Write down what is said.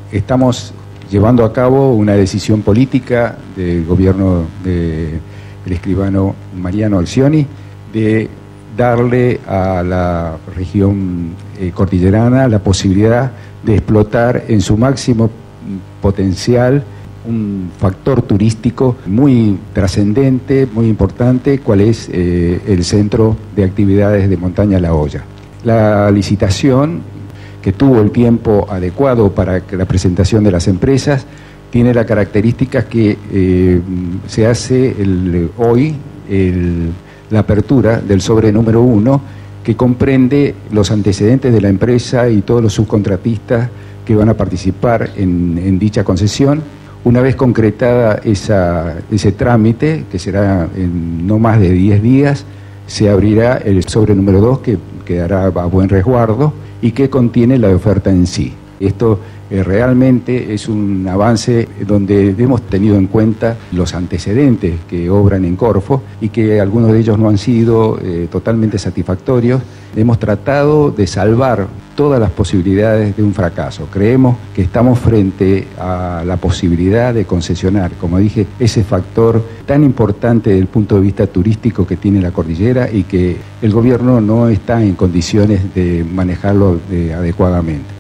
Estamos llevando a cabo una decisión política del gobierno del escribano Mariano Alcioni de darle a la región cordillerana la posibilidad de explotar en su máximo potencial un factor turístico muy trascendente, muy importante, cual es el Centro de Actividades de Montaña La Hoya. La licitación, que tuvo el tiempo adecuado para la presentación de las empresas, tiene la característica que se hace hoy la apertura del sobre número 1, que comprende los antecedentes de la empresa y todos los subcontratistas que van a participar en dicha concesión. Una vez concretada ese trámite, que será en no más de 10 días, se abrirá el sobre número 2, que quedará a buen resguardo y que contiene la oferta en sí. Esto realmente es un avance donde hemos tenido en cuenta los antecedentes que obran en Corfo y que algunos de ellos no han sido totalmente satisfactorios. Hemos tratado de salvar todas las posibilidades de un fracaso. Creemos que estamos frente a la posibilidad de concesionar, como dije, ese factor tan importante desde el punto de vista turístico que tiene la cordillera y que el gobierno no está en condiciones de manejarlo adecuadamente.